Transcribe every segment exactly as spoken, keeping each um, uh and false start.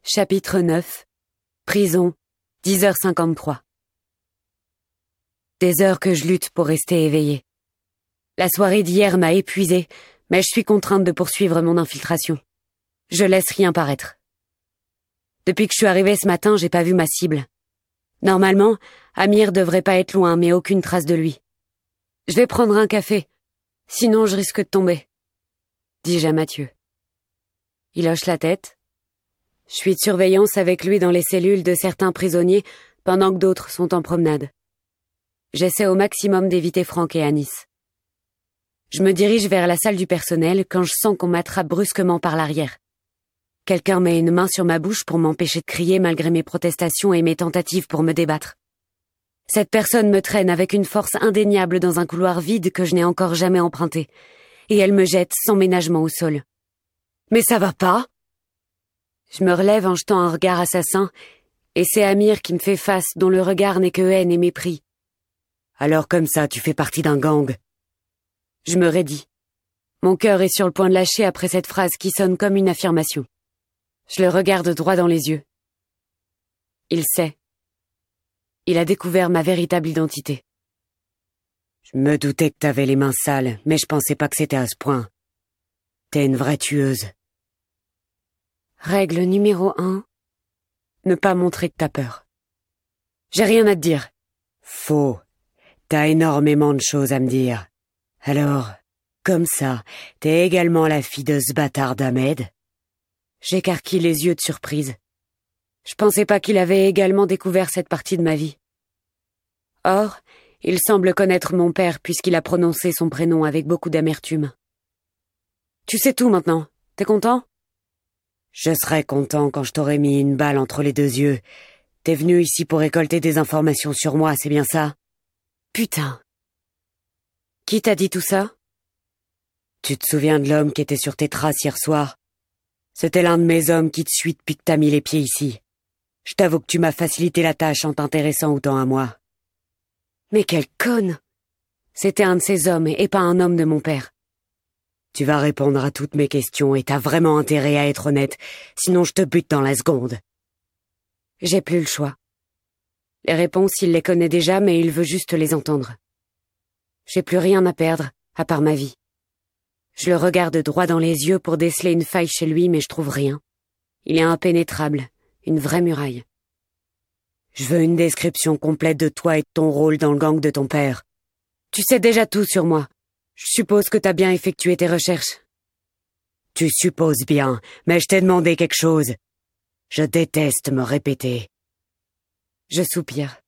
Chapitre neuf. Prison, dix heures cinquante-trois. Des heures que je lutte pour rester éveillée. La soirée d'hier m'a épuisée, mais je suis contrainte de poursuivre mon infiltration. Je laisse rien paraître. Depuis que je suis arrivée ce matin, j'ai pas vu ma cible. Normalement, Amir devrait pas être loin, mais aucune trace de lui. Je vais prendre un café, sinon je risque de tomber, dis-je à Mathieu. Il hoche la tête. Je suis de surveillance avec lui dans les cellules de certains prisonniers pendant que d'autres sont en promenade. J'essaie au maximum d'éviter Franck et Anis. Je me dirige vers la salle du personnel quand je sens qu'on m'attrape brusquement par l'arrière. Quelqu'un met une main sur ma bouche pour m'empêcher de crier malgré mes protestations et mes tentatives pour me débattre. Cette personne me traîne avec une force indéniable dans un couloir vide que je n'ai encore jamais emprunté, et elle me jette sans ménagement au sol. « Mais ça va pas ?» Je me relève en jetant un regard assassin, et c'est Amir qui me fait face, dont le regard n'est que haine et mépris. « Alors comme ça, tu fais partie d'un gang ?» Je me raidis. Mon cœur est sur le point de lâcher après cette phrase qui sonne comme une affirmation. Je le regarde droit dans les yeux. Il sait. Il a découvert ma véritable identité. Je me doutais que t'avais les mains sales, mais je pensais pas que c'était à ce point. T'es une vraie tueuse. Règle numéro un. Ne pas montrer que t'as peur. J'ai rien à te dire. Faux. T'as énormément de choses à me dire. Alors, comme ça, t'es également la fille de ce bâtard d'Ahmed? J'écarquille les yeux de surprise. Je pensais pas qu'il avait également découvert cette partie de ma vie. Or, il semble connaître mon père puisqu'il a prononcé son prénom avec beaucoup d'amertume. Tu sais tout maintenant, t'es content? Je serais content quand je t'aurais mis une balle entre les deux yeux. T'es venu ici pour récolter des informations sur moi, c'est bien ça? Putain. Qui t'a dit tout ça? Tu te souviens de l'homme qui était sur tes traces hier soir? C'était l'un de mes hommes qui te suit depuis que t'as mis les pieds ici. Je t'avoue que tu m'as facilité la tâche en t'intéressant autant à moi. Mais quelle conne! C'était un de ces hommes et pas un homme de mon père. Tu vas répondre à toutes mes questions et t'as vraiment intérêt à être honnête, sinon je te bute dans la seconde. J'ai plus le choix. Les réponses, il les connaît déjà, mais il veut juste les entendre. J'ai plus rien à perdre, à part ma vie. Je le regarde droit dans les yeux pour déceler une faille chez lui, mais je trouve rien. Il est impénétrable, une vraie muraille. Je veux une description complète de toi et de ton rôle dans le gang de ton père. Tu sais déjà tout sur moi. Je suppose que t'as bien effectué tes recherches. Tu supposes bien, mais je t'ai demandé quelque chose. Je déteste me répéter. Je soupire.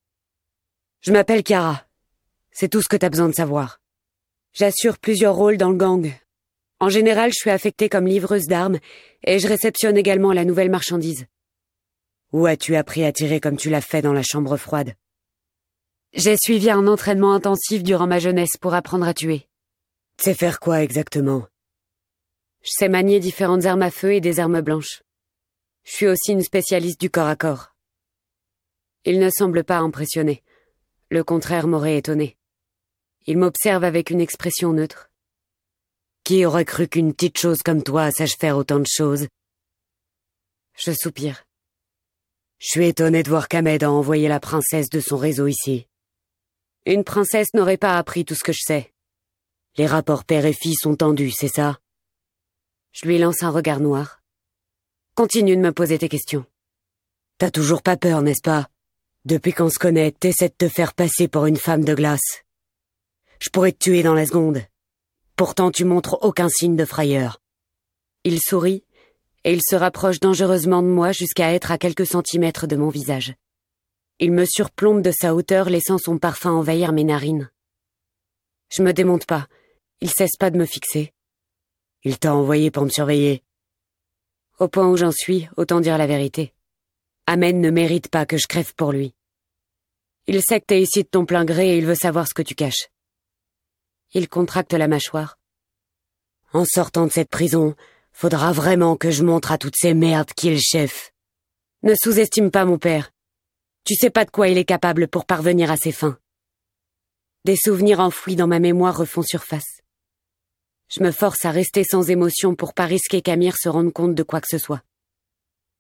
Je m'appelle Chiara. C'est tout ce que t'as besoin de savoir. J'assure plusieurs rôles dans le gang. En général, je suis affectée comme livreuse d'armes et je réceptionne également la nouvelle marchandise. Où as-tu appris à tirer comme tu l'as fait dans la chambre froide? J'ai suivi un entraînement intensif durant ma jeunesse pour apprendre à tuer. Tu sais faire quoi exactement? Je sais manier différentes armes à feu et des armes blanches. Je suis aussi une spécialiste du corps à corps. Il ne semble pas impressionné. Le contraire m'aurait étonné. Il m'observe avec une expression neutre. Qui aurait cru qu'une petite chose comme toi sache faire autant de choses? Je soupire. Je suis étonné de voir qu'Ahmed a envoyé la princesse de son réseau ici. Une princesse n'aurait pas appris tout ce que je sais. Les rapports père et fille sont tendus, c'est ça? Je lui lance un regard noir. Continue de me poser tes questions. T'as toujours pas peur, n'est-ce pas? Depuis qu'on se connaît, t'essaies de te faire passer pour une femme de glace. Je pourrais te tuer dans la seconde. Pourtant, tu montres aucun signe de frayeur. Il sourit, et il se rapproche dangereusement de moi jusqu'à être à quelques centimètres de mon visage. Il me surplombe de sa hauteur, laissant son parfum envahir mes narines. Je me démonte pas. Il cesse pas de me fixer. Il t'a envoyé pour me surveiller. Au point où j'en suis, autant dire la vérité. Ahmed ne mérite pas que je crève pour lui. Il sait que t'es ici de ton plein gré et il veut savoir ce que tu caches. Il contracte la mâchoire. En sortant de cette prison, faudra vraiment que je montre à toutes ces merdes qui est le chef. Ne sous-estime pas mon père. Tu sais pas de quoi il est capable pour parvenir à ses fins. Des souvenirs enfouis dans ma mémoire refont surface. Je me force à rester sans émotion pour pas risquer qu'Amir se rende compte de quoi que ce soit.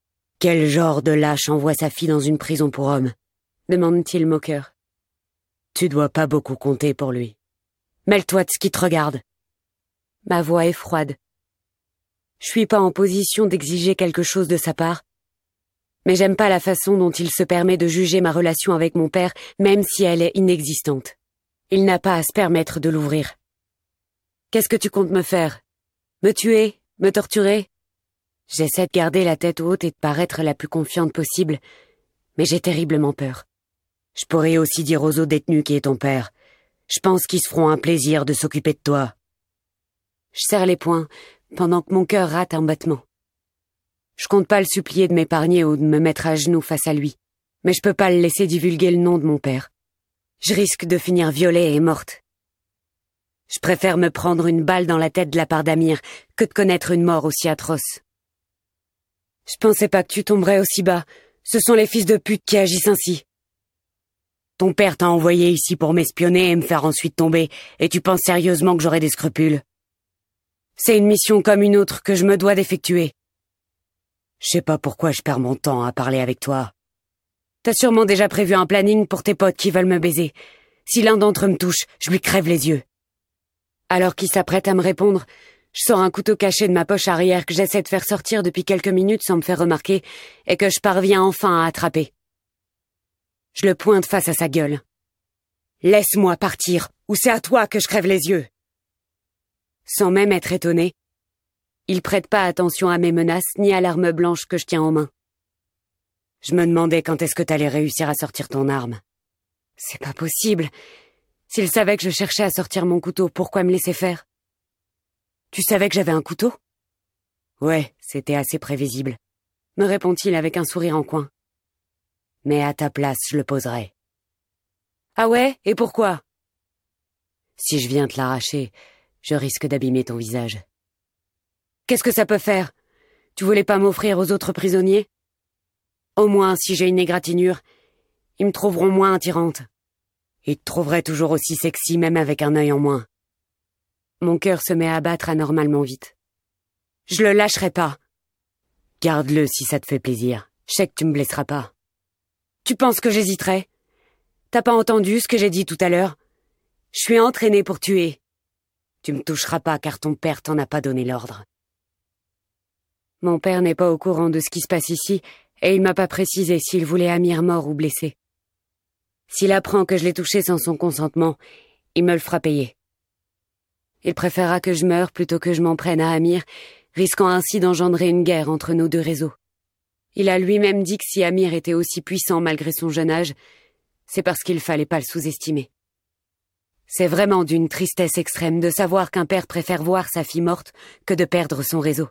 Quel genre de lâche envoie sa fille dans une prison pour hommes? Demande-t-il moqueur. Tu dois pas beaucoup compter pour lui. Mêle-toi de ce qui te regarde. Ma voix est froide. Je suis pas en position d'exiger quelque chose de sa part, mais j'aime pas la façon dont il se permet de juger ma relation avec mon père, même si elle est inexistante. Il n'a pas à se permettre de l'ouvrir. Qu'est-ce que tu comptes me faire? Me tuer? Me torturer? J'essaie de garder la tête haute et de paraître la plus confiante possible, mais j'ai terriblement peur. Je pourrais aussi dire aux autres détenus qui est ton père. Je pense qu'ils se feront un plaisir de s'occuper de toi. Je serre les poings, pendant que mon cœur rate un battement. Je compte pas le supplier de m'épargner ou de me mettre à genoux face à lui, mais je peux pas le laisser divulguer le nom de mon père. Je risque de finir violée et morte. Je préfère me prendre une balle dans la tête de la part d'Amir que de connaître une mort aussi atroce. Je pensais pas que tu tomberais aussi bas. Ce sont les fils de pute qui agissent ainsi. Ton père t'a envoyé ici pour m'espionner et me faire ensuite tomber, et tu penses sérieusement que j'aurai des scrupules? C'est une mission comme une autre que je me dois d'effectuer. Je sais pas pourquoi je perds mon temps à parler avec toi. T'as sûrement déjà prévu un planning pour tes potes qui veulent me baiser. Si l'un d'entre eux me touche, je lui crève les yeux. Alors qu'il s'apprête à me répondre, je sors un couteau caché de ma poche arrière que j'essaie de faire sortir depuis quelques minutes sans me faire remarquer et que je parviens enfin à attraper. Je le pointe face à sa gueule. Laisse-moi partir, ou c'est à toi que je crève les yeux. Sans même être étonné, il prête pas attention à mes menaces ni à l'arme blanche que je tiens en main. Je me demandais quand est-ce que t'allais réussir à sortir ton arme. C'est pas possible. S'il savait que je cherchais à sortir mon couteau, pourquoi me laisser faire? Tu savais que j'avais un couteau? Ouais, c'était assez prévisible, me répond-il avec un sourire en coin. Mais à ta place, je le poserai. Ah ouais? Et pourquoi? Si je viens te l'arracher, je risque d'abîmer ton visage. Qu'est-ce que ça peut faire? Tu voulais pas m'offrir aux autres prisonniers? Au moins, si j'ai une égratignure, ils me trouveront moins attirante. Ils te trouveraient toujours aussi sexy, même avec un œil en moins. Mon cœur se met à battre anormalement vite. Je le lâcherai pas. Garde-le si ça te fait plaisir. Je sais que tu me blesseras pas. Tu penses que j'hésiterais? T'as pas entendu ce que j'ai dit tout à l'heure? Je suis entraînée pour tuer. Tu me toucheras pas car ton père t'en a pas donné l'ordre. Mon père n'est pas au courant de ce qui se passe ici et il m'a pas précisé s'il voulait Amir mort ou blessé. S'il apprend que je l'ai touché sans son consentement, il me le fera payer. Il préférera que je meure plutôt que je m'en prenne à Amir, risquant ainsi d'engendrer une guerre entre nos deux réseaux. Il a lui-même dit que si Amir était aussi puissant malgré son jeune âge, c'est parce qu'il fallait pas le sous-estimer. C'est vraiment d'une tristesse extrême de savoir qu'un père préfère voir sa fille morte que de perdre son réseau.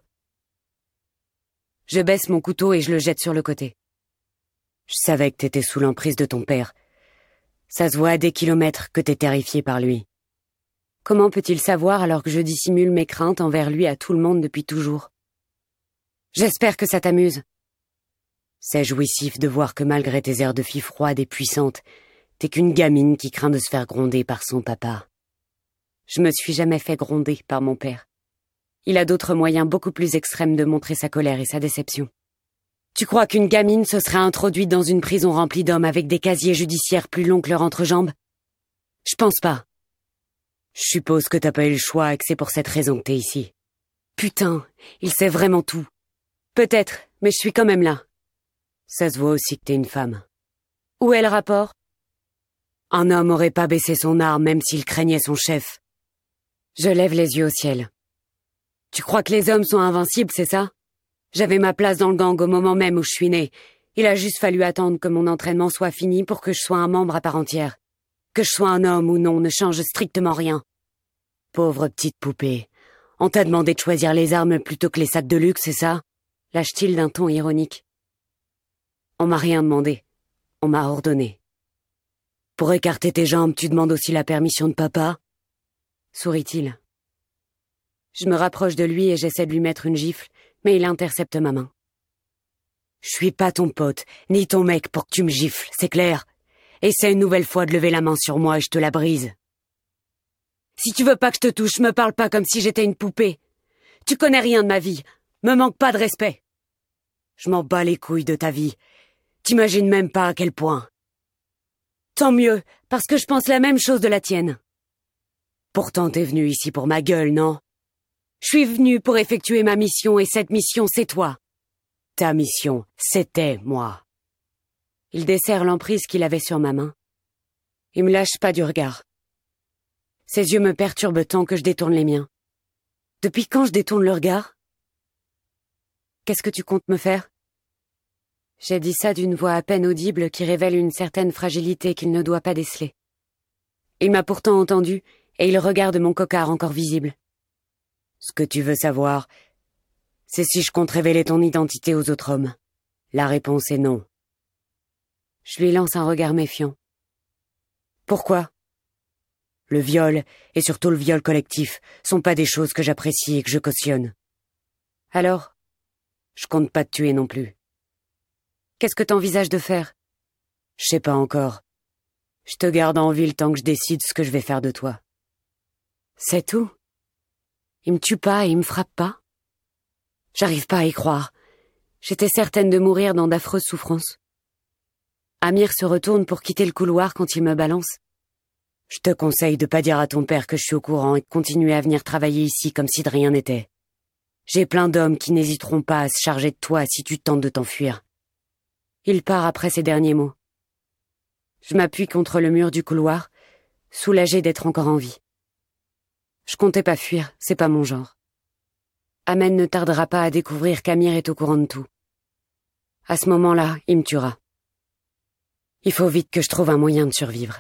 Je baisse mon couteau et je le jette sur le côté. Je savais que t'étais sous l'emprise de ton père. Ça se voit à des kilomètres que t'es terrifié par lui. Comment peut-il savoir alors que je dissimule mes craintes envers lui à tout le monde depuis toujours? J'espère que ça t'amuse. C'est jouissif de voir que malgré tes airs de fille froide et puissante, t'es qu'une gamine qui craint de se faire gronder par son papa. Je me suis jamais fait gronder par mon père. Il a d'autres moyens beaucoup plus extrêmes de montrer sa colère et sa déception. Tu crois qu'une gamine se serait introduite dans une prison remplie d'hommes avec des casiers judiciaires plus longs que leur entrejambe? Je pense pas. Je suppose que t'as pas eu le choix et que c'est pour cette raison que t'es ici. Putain, il sait vraiment tout. Peut-être, mais je suis quand même là. Ça se voit aussi que t'es une femme. Où est le rapport? Un homme aurait pas baissé son arme même s'il craignait son chef. Je lève les yeux au ciel. Tu crois que les hommes sont invincibles, c'est ça? J'avais ma place dans le gang au moment même où je suis née. Il a juste fallu attendre que mon entraînement soit fini pour que je sois un membre à part entière. Que je sois un homme ou non ne change strictement rien. Pauvre petite poupée. On t'a demandé de choisir les armes plutôt que les sacs de luxe, c'est ça? Lâche-t-il d'un ton ironique. On m'a rien demandé. On m'a ordonné. Pour écarter tes jambes, tu demandes aussi la permission de papa? Sourit-il. Je me rapproche de lui et j'essaie de lui mettre une gifle, mais il intercepte ma main. Je suis pas ton pote, ni ton mec pour que tu me gifles, c'est clair? Essaie une nouvelle fois de lever la main sur moi et je te la brise. Si tu veux pas que je te touche, me parle pas comme si j'étais une poupée. Tu connais rien de ma vie, me manque pas de respect. Je m'en bats les couilles de ta vie. T'imagines même pas à quel point. Tant mieux, parce que je pense la même chose de la tienne. Pourtant t'es venu ici pour ma gueule, non? Je suis venu pour effectuer ma mission et cette mission c'est toi. Ta mission, c'était moi. Il desserre l'emprise qu'il avait sur ma main. Il me lâche pas du regard. Ses yeux me perturbent tant que je détourne les miens. Depuis quand je détourne le regard? Qu'est-ce que tu comptes me faire? J'ai dit ça d'une voix à peine audible qui révèle une certaine fragilité qu'il ne doit pas déceler. Il m'a pourtant entendu, et il regarde mon cocard encore visible. Ce que tu veux savoir, c'est si je compte révéler ton identité aux autres hommes. La réponse est non. Je lui lance un regard méfiant. Pourquoi? Le viol, et surtout le viol collectif, sont pas des choses que j'apprécie et que je cautionne. Alors, je compte pas te tuer non plus. Qu'est-ce que t'envisages de faire? Je sais pas encore. Je te garde en vie le temps que je décide ce que je vais faire de toi. C'est tout? Il me tue pas et il me frappe pas? J'arrive pas à y croire. J'étais certaine de mourir dans d'affreuses souffrances. Amir se retourne pour quitter le couloir quand il me balance. Je te conseille de pas dire à ton père que je suis au courant et de continuer à venir travailler ici comme si de rien n'était. J'ai plein d'hommes qui n'hésiteront pas à se charger de toi si tu tentes de t'enfuir. Il part après ces derniers mots. Je m'appuie contre le mur du couloir, soulagée d'être encore en vie. Je comptais pas fuir, c'est pas mon genre. Ahmed ne tardera pas à découvrir qu'Amir est au courant de tout. À ce moment-là, il me tuera. Il faut vite que je trouve un moyen de survivre.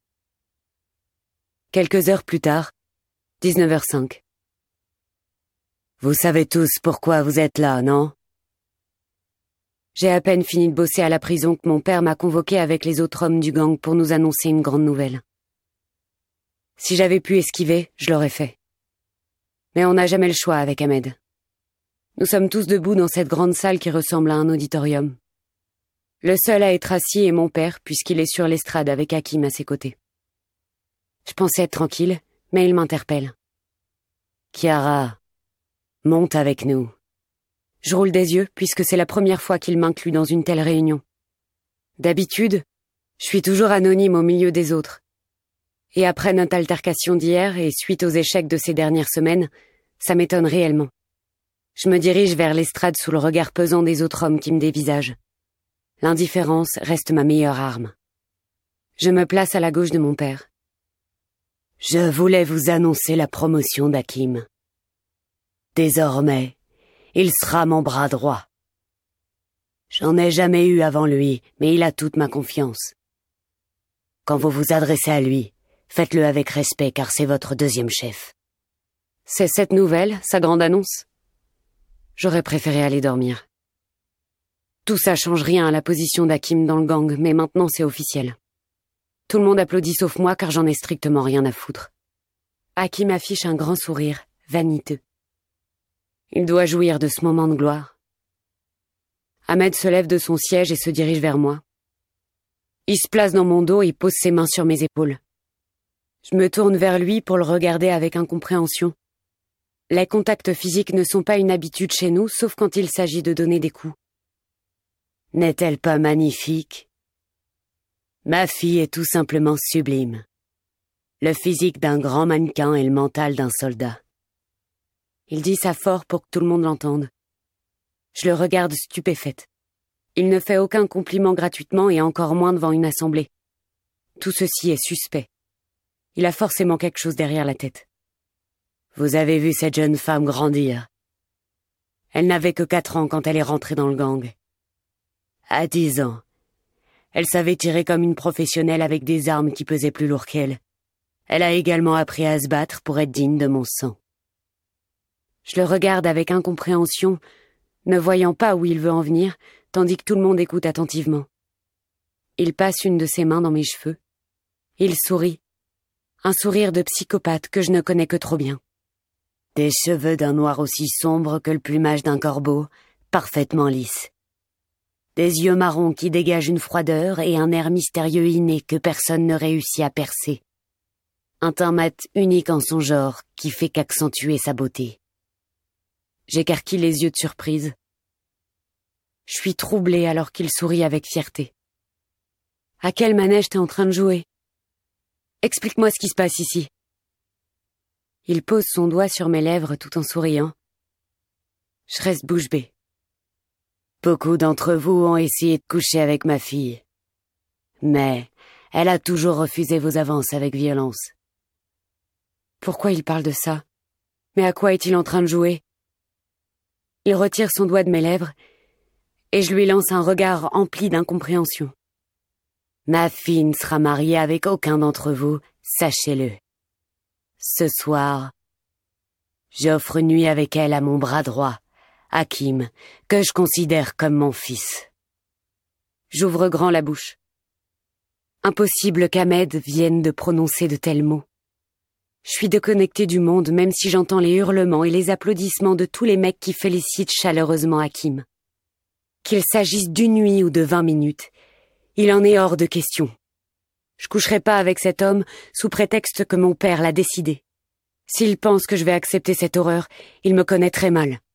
Quelques heures plus tard, dix-neuf heures cinq. Vous savez tous pourquoi vous êtes là, non? J'ai à peine fini de bosser à la prison que mon père m'a convoqué avec les autres hommes du gang pour nous annoncer une grande nouvelle. Si j'avais pu esquiver, je l'aurais fait. Mais on n'a jamais le choix avec Ahmed. Nous sommes tous debout dans cette grande salle qui ressemble à un auditorium. Le seul à être assis est mon père, puisqu'il est sur l'estrade avec Hakim à ses côtés. Je pensais être tranquille, mais il m'interpelle. Chiara, monte avec nous. Je roule des yeux, puisque c'est la première fois qu'il m'inclut dans une telle réunion. D'habitude, je suis toujours anonyme au milieu des autres. Et après notre altercation d'hier et suite aux échecs de ces dernières semaines, ça m'étonne réellement. Je me dirige vers l'estrade sous le regard pesant des autres hommes qui me dévisagent. L'indifférence reste ma meilleure arme. Je me place à la gauche de mon père. Je voulais vous annoncer la promotion d'Hakim. Désormais, il sera mon bras droit. J'en ai jamais eu avant lui, mais il a toute ma confiance. Quand vous vous adressez à lui, faites-le avec respect car c'est votre deuxième chef. C'est cette nouvelle, sa grande annonce? J'aurais préféré aller dormir. Tout ça change rien à la position d'Hakim dans le gang, mais maintenant c'est officiel. Tout le monde applaudit sauf moi car j'en ai strictement rien à foutre. Hakim affiche un grand sourire, vaniteux. Il doit jouir de ce moment de gloire. Ahmed se lève de son siège et se dirige vers moi. Il se place dans mon dos et pose ses mains sur mes épaules. Je me tourne vers lui pour le regarder avec incompréhension. Les contacts physiques ne sont pas une habitude chez nous, sauf quand il s'agit de donner des coups. N'est-elle pas magnifique? Ma fille est tout simplement sublime. Le physique d'un grand mannequin et le mental d'un soldat. Il dit ça fort pour que tout le monde l'entende. Je le regarde stupéfaite. Il ne fait aucun compliment gratuitement et encore moins devant une assemblée. Tout ceci est suspect. Il a forcément quelque chose derrière la tête. Vous avez vu cette jeune femme grandir. Elle n'avait que quatre ans quand elle est rentrée dans le gang. À dix ans, elle savait tirer comme une professionnelle avec des armes qui pesaient plus lourd qu'elle. Elle a également appris à se battre pour être digne de mon sang. Je le regarde avec incompréhension, ne voyant pas où il veut en venir, tandis que tout le monde écoute attentivement. Il passe une de ses mains dans mes cheveux. Il sourit. Un sourire de psychopathe que je ne connais que trop bien. Des cheveux d'un noir aussi sombre que le plumage d'un corbeau, parfaitement lisses. Des yeux marrons qui dégagent une froideur et un air mystérieux inné que personne ne réussit à percer. Un teint mat unique en son genre qui fait qu'accentuer sa beauté. J'écarquille les yeux de surprise. Je suis troublée alors qu'il sourit avec fierté. À quel manège t'es en train de jouer? Explique-moi ce qui se passe ici. Il pose son doigt sur mes lèvres tout en souriant. Je reste bouche bée. Beaucoup d'entre vous ont essayé de coucher avec ma fille. Mais elle a toujours refusé vos avances avec violence. Pourquoi il parle de ça? Mais à quoi est-il en train de jouer? Il retire son doigt de mes lèvres et je lui lance un regard empli d'incompréhension. Ma fille ne sera mariée avec aucun d'entre vous, sachez-le. Ce soir, j'offre nuit avec elle à mon bras droit, Hakim, que je considère comme mon fils. J'ouvre grand la bouche. Impossible qu'Ahmed vienne de prononcer de tels mots. Je suis déconnectée du monde, même si j'entends les hurlements et les applaudissements de tous les mecs qui félicitent chaleureusement Hakim. Qu'il s'agisse d'une nuit ou de vingt minutes, il en est hors de question. Je coucherai pas avec cet homme sous prétexte que mon père l'a décidé. S'il pense que je vais accepter cette horreur, il me connaît très mal.